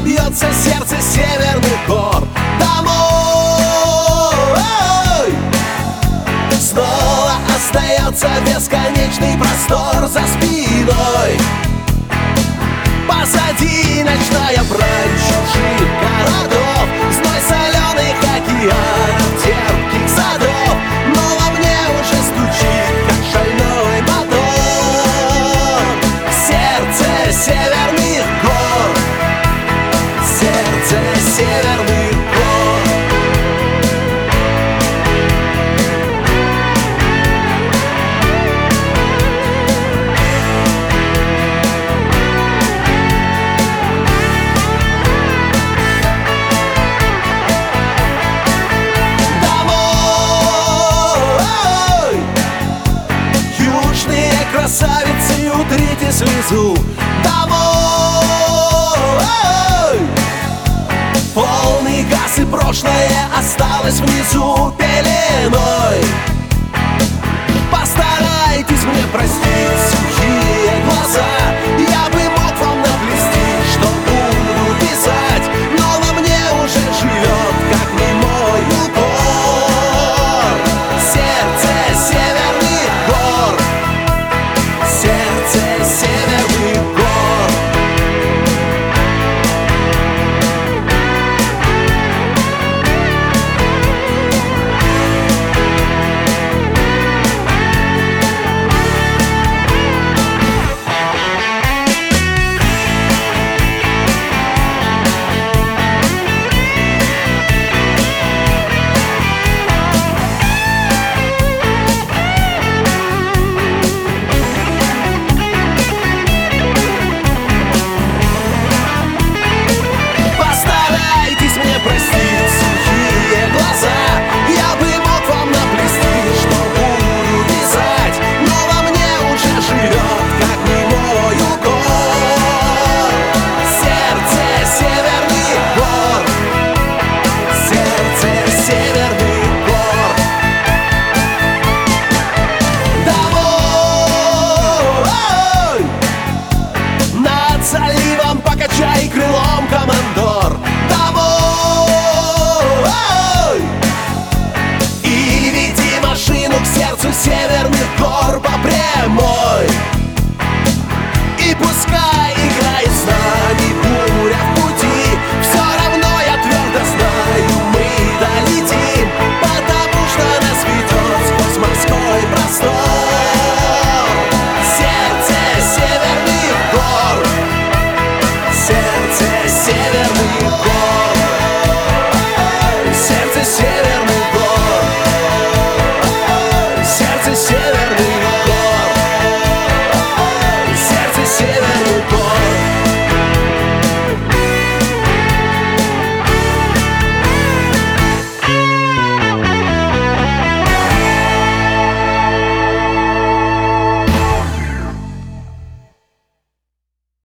бьется сердце северных гор. Домой! Снова остается бесконечный простор за спиной. Позади ночная брань чужих городов, зной соленых океанов, терпких садов. Но во мне уже стучит, как шальной мотор, сердце северных гор, сердце северных гор. Красавицы, утрите слезу. Домой! Полный газ, и прошлое осталось внизу.